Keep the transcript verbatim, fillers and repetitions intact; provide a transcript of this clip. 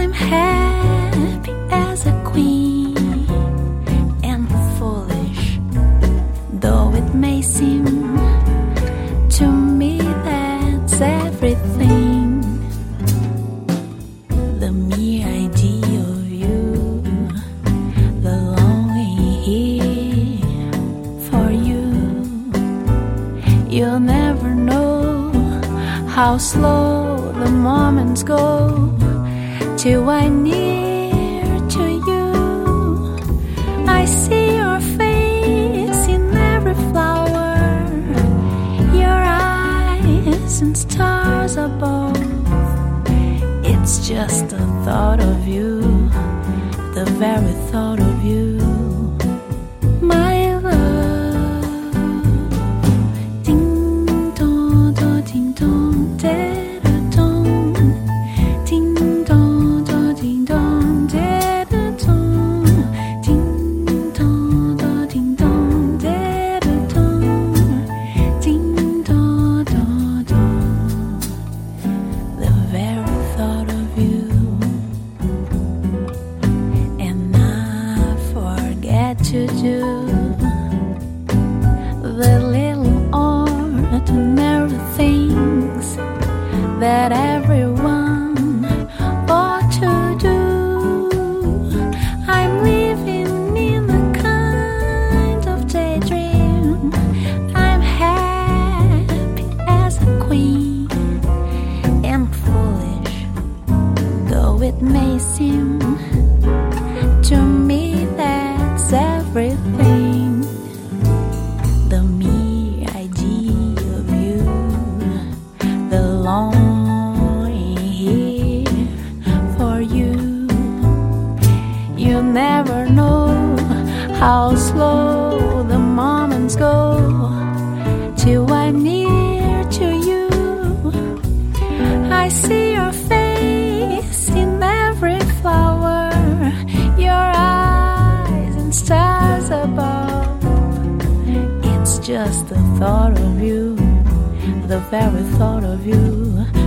I'm happy as a queen and foolish, though it may seem to me that's everything. The mere idea of you, the longing here for you. You'll never know how slow the moments go till I'm near to you. I see your face in every flower, your eyes and stars above. It's just the thought of you, the very thought of you, my love. Ding dong dong, ding dong, da da dong. Ding dong dong, ding dong, da da dong. Ding dong dong, ding dong, da da dong. Ding dong dong dong. The very thought of you, and I forget to do the little ordinary things that everyone ought to do. I'm living in a kind of daydream. I'm happy as a queen and foolish, though it may seem to me that's everything. The mere idea of you, the longing here for you. You never know how slow the moments go till I'm near to you. I see your face in every flower, your eyes and stars above. It's just the thought of you, the very thought of you,